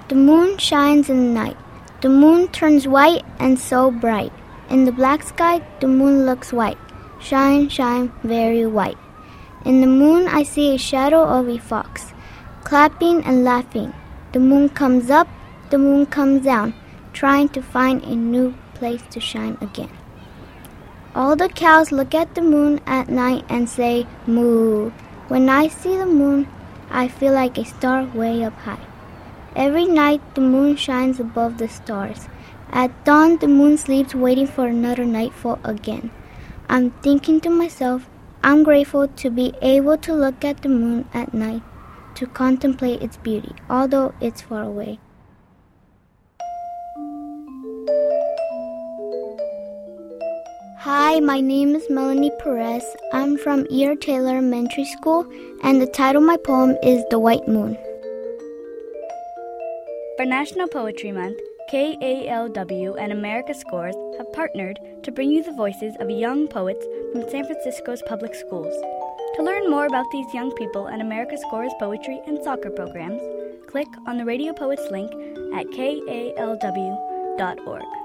The moon shines in the night. The moon turns white and so bright. In the black sky, the moon looks white. Shine, shine, very white. In the moon, I see a shadow of a fox, clapping and laughing. The moon comes up, the moon comes down, trying to find a new place to shine again. All the cows look at the moon at night and say, moo. When I see the moon, I feel like a star way up high. Every night, the moon shines above the stars. At dawn, the moon sleeps waiting for another nightfall again. I'm thinking to myself, I'm grateful to be able to look at the moon at night, to contemplate its beauty, although it's far away. Hi, my name is Melanie Perez. I'm from E.R. Taylor Elementary School, and the title of my poem is The White Moon. For National Poetry Month, KALW and America Scores have partnered to bring you the voices of young poets from San Francisco's public schools. To learn more about these young people and America Scores poetry and soccer programs, click on the Radio Poets link at kalw.org.